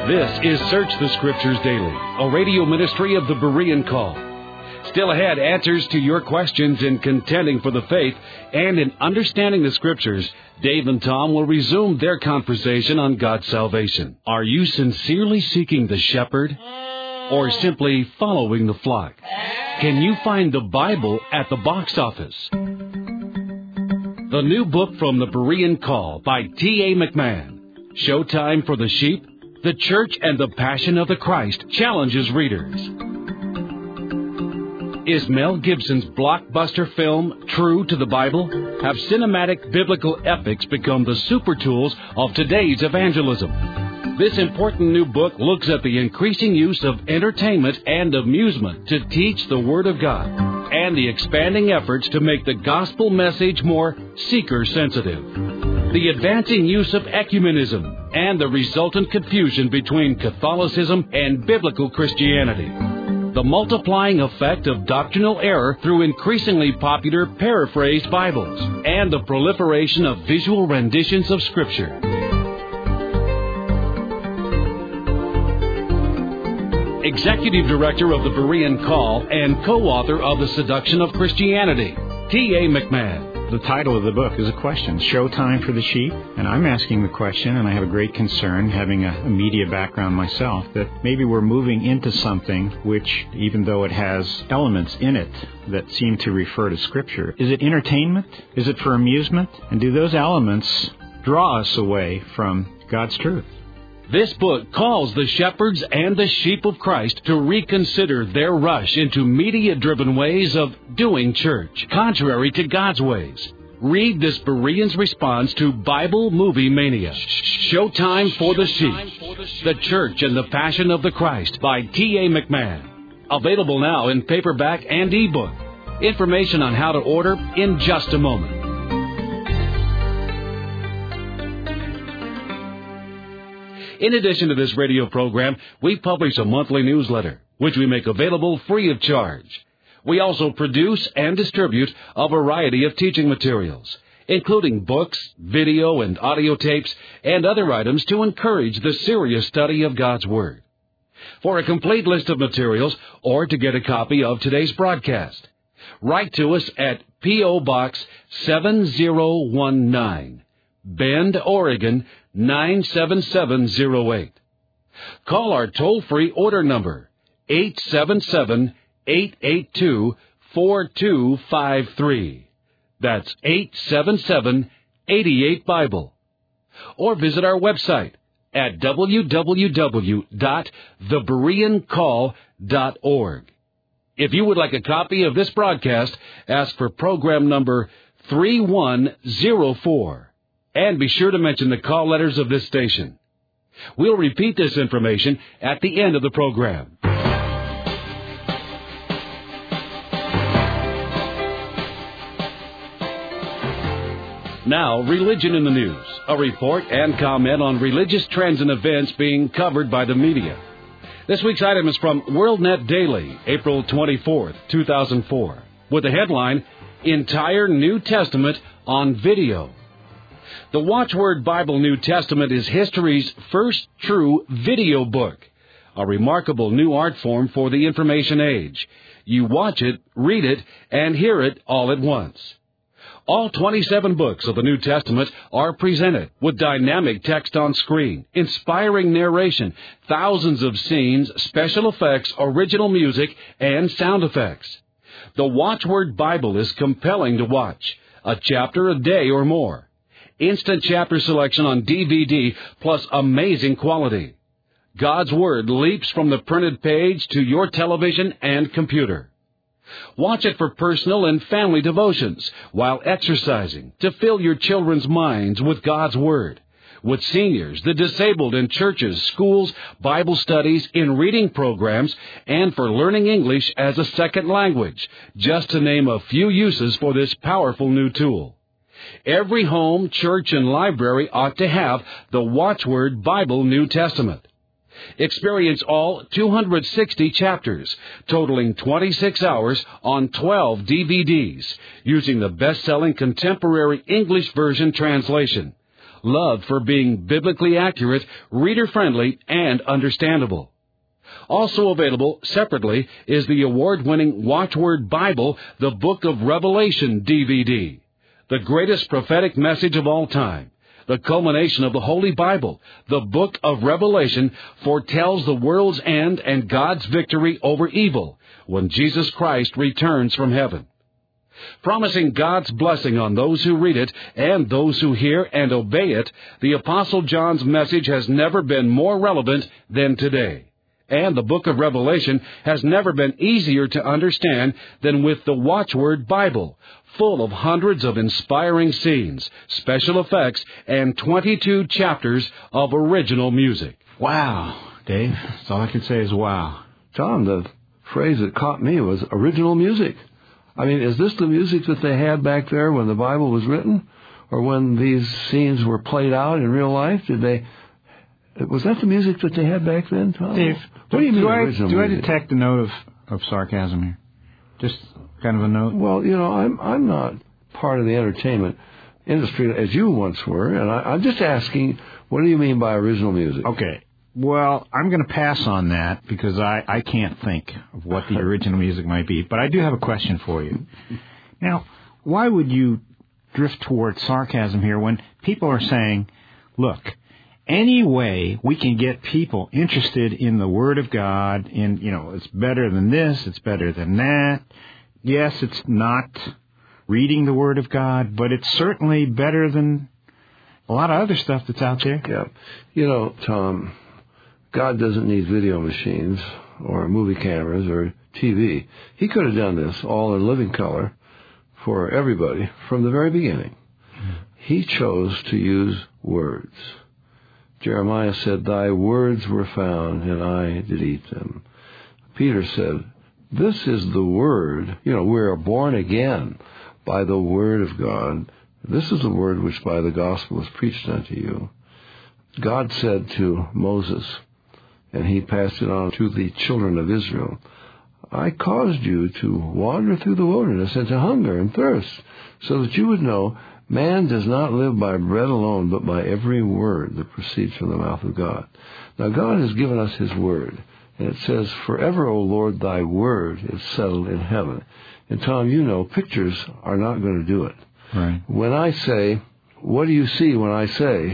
This is Search the Scriptures Daily, a radio ministry of the Berean Call. Still ahead, answers to your questions in contending for the faith and in understanding the Scriptures. Dave and Tom will resume their conversation on God's salvation. Are you sincerely seeking the shepherd or simply following the flock? Can you find the Bible at the box office? The new book from the Berean Call by T.A. McMahon, Showtime for the Sheep, the Church and the Passion of the Christ, challenges readers. Is Mel Gibson's blockbuster film true to the Bible? Have cinematic biblical epics become the super tools of today's evangelism? This important new book looks at the increasing use of entertainment and amusement to teach the Word of God and the expanding efforts to make the gospel message more seeker-sensitive. The advancing use of ecumenism and the resultant confusion between Catholicism and biblical Christianity. The multiplying effect of doctrinal error through increasingly popular paraphrased Bibles and the proliferation of visual renditions of Scripture. Executive Director of the Berean Call and co-author of The Seduction of Christianity, T.A. McMahon. The title of the book is a question, Showtime for the Sheep. And I'm asking the question, and I have a great concern, having a media background myself, that maybe we're moving into something which, even though it has elements in it that seem to refer to Scripture, is it entertainment? Is it for amusement? And do those elements draw us away from God's truth? This book calls the shepherds and the sheep of Christ to reconsider their rush into media-driven ways of doing church, contrary to God's ways. Read this Berean's response to Bible movie mania. Showtime for the Sheep, the Church and the Passion of the Christ by T.A. McMahon. Available now in paperback and ebook. Information on how to order in just a moment. In addition to this radio program, we publish a monthly newsletter, which we make available free of charge. We also produce and distribute a variety of teaching materials, including books, video and audio tapes, and other items to encourage the serious study of God's Word. For a complete list of materials, or to get a copy of today's broadcast, write to us at P.O. Box 7019, Bend, Oregon 97708. Call our toll-free order number, 877-882-4253. That's 877-88-BIBLE. Or visit our website at www.thebereancall.org. If you would like a copy of this broadcast, ask for program number 3104. And be sure to mention the call letters of this station. We'll repeat this information at the end of the program. Now, Religion in the News, a report and comment on religious trends and events being covered by the media. This week's item is from WorldNet Daily, April 24th, 2004, with the headline, Entire New Testament on Video. The Watchword Bible New Testament is history's first true video book, a remarkable new art form for the information age. You watch it, read it, and hear it all at once. All 27 books of the New Testament are presented with dynamic text on screen, inspiring narration, thousands of scenes, special effects, original music, and sound effects. The Watchword Bible is compelling to watch, a chapter a day or more. Instant chapter selection on DVD, plus amazing quality. God's Word leaps from the printed page to your television and computer. Watch it for personal and family devotions while exercising to fill your children's minds with God's Word. With seniors, the disabled in churches, schools, Bible studies, in reading programs, and for learning English as a second language, just to name a few uses for this powerful new tool. Every home, church, and library ought to have the Watchword Bible New Testament. Experience all 260 chapters, totaling 26 hours on 12 DVDs, using the best-selling contemporary English version translation. loved for being biblically accurate, reader-friendly, and understandable. Also available separately is the award-winning Watchword Bible, the Book of Revelation DVD, the greatest prophetic message of all time. The culmination of the Holy Bible, the Book of Revelation, foretells the world's end and God's victory over evil when Jesus Christ returns from heaven. Promising God's blessing on those who read it and those who hear and obey it, the Apostle John's message has never been more relevant than today. And the Book of Revelation has never been easier to understand than with the Watchword Bible, full of hundreds of inspiring scenes, special effects, and 22 chapters of original music. Wow, Dave. That's all I can say is wow. Tom, the phrase that caught me was original music. I mean, is this the music that they had back there when the Bible was written? Or when these scenes were played out in real life? Was that the music that they had back then, Tom? Dave, what do you mean original do I music? detect a note of sarcasm here? Just kind of a note? Well, I'm not part of the entertainment industry as you once were, and I'm just asking, what do you mean by original music? Okay. Well, I'm going to pass on that because I can't think of what the original music might be. But I do have a question for you. Now, why would you drift towards sarcasm here when people are saying, look, any way we can get people interested in the Word of God, it's better than this, it's better than that. Yes, it's not reading the Word of God, but it's certainly better than a lot of other stuff that's out there. Yeah. Tom, God doesn't need video machines or movie cameras or TV. He could have done this all in living color for everybody from the very beginning. He chose to use words. Jeremiah said, "Thy words were found, and I did eat them." Peter said, "This is the word." We are born again by the word of God. This is the word which by the gospel is preached unto you. God said to Moses, and he passed it on to the children of Israel, "I caused you to wander through the wilderness and to hunger and thirst, so that you would know man does not live by bread alone, but by every word that proceeds from the mouth of God." Now, God has given us his word, and it says, "Forever, O Lord, thy word is settled in heaven." And Tom, pictures are not going to do it. Right. When I say, what do you see when I say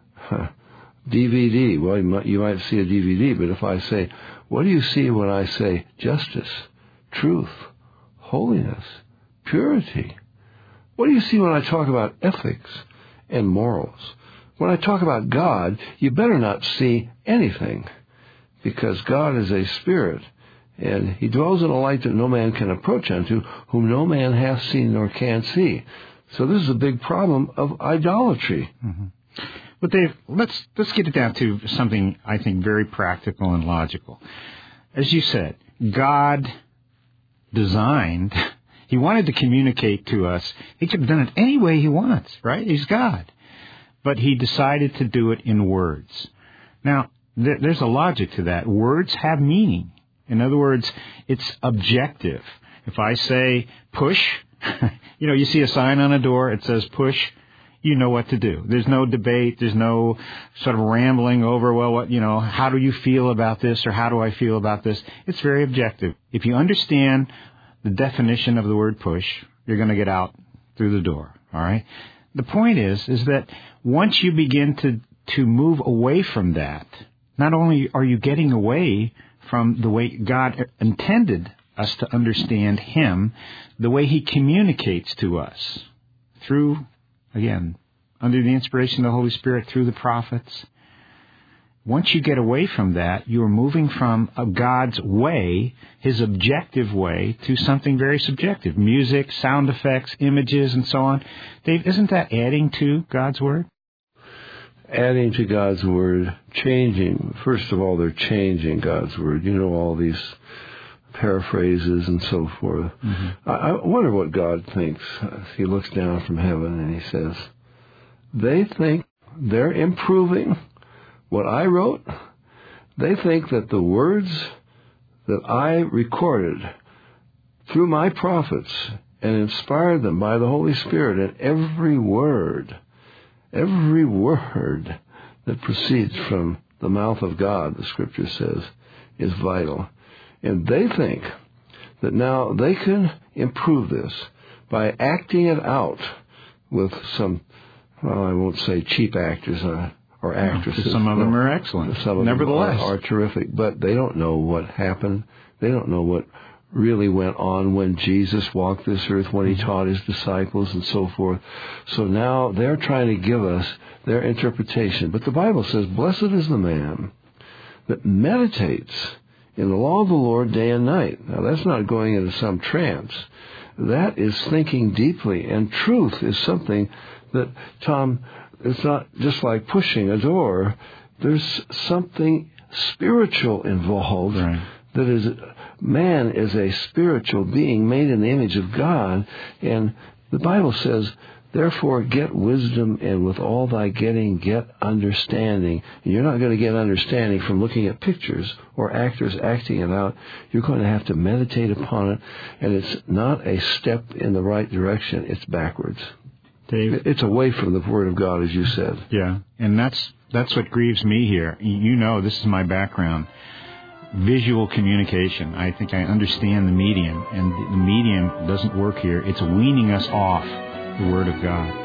DVD? Well, you might see a DVD, but if I say, what do you see when I say justice, truth, holiness, purity? What do you see when I talk about ethics and morals? When I talk about God, you better not see anything, because God is a spirit, and he dwells in a light that no man can approach unto, whom no man hath seen nor can see. So this is a big problem of idolatry. Mm-hmm. But Dave, let's get it down to something I think very practical and logical. As you said, God designed, he wanted to communicate to us. He could have done it any way he wants, right? He's God. But he decided to do it in words. Now, there's a logic to that. Words have meaning. In other words, it's objective. If I say push, you see a sign on a door, it says push, you know what to do. There's no debate. There's no sort of rambling over, how do you feel about this or how do I feel about this? It's very objective. If you understand the definition of the word push, you're going to get out through the door, all right? The point is that once you begin to move away from that, not only are you getting away from the way God intended us to understand him, the way he communicates to us through, again, under the inspiration of the Holy Spirit, through the prophets. Once you get away from that, you are moving from God's way, his objective way, to something very subjective. Music, sound effects, images, and so on. Dave, isn't that adding to God's Word? Adding to God's Word, changing. First of all, they're changing God's Word. All these paraphrases and so forth. Mm-hmm. I wonder what God thinks as he looks down from heaven and he says, they think they're improving what I wrote. They think that the words that I recorded through my prophets and inspired them by the Holy Spirit, and every word Every word that proceeds from the mouth of God, the Scripture says, is vital. And they think that now they can improve this by acting it out with some, well, I won't say cheap actors or actresses. Some of them are excellent. Some of Nevertheless, them are terrific, but they don't know what happened. They don't know what really went on when Jesus walked this earth, when he taught his disciples and so forth. So now they're trying to give us their interpretation. But the Bible says, blessed is the man that meditates in the law of the Lord day and night. Now that's not going into some trance. That is thinking deeply. And truth is something that, Tom, it's not just like pushing a door. There's something spiritual involved. Right. That is, man is a spiritual being made in the image of God. And the Bible says, therefore get wisdom, and with all thy getting, get understanding. And you're not going to get understanding from looking at pictures or actors acting it out. You're going to have to meditate upon it. And it's not a step in the right direction. It's backwards. Dave, it's away from the Word of God, as you said. Yeah, and that's what grieves me here. You know, this is my background. Visual communication. I think I understand the medium, and the medium doesn't work here. It's weaning us off the Word of God.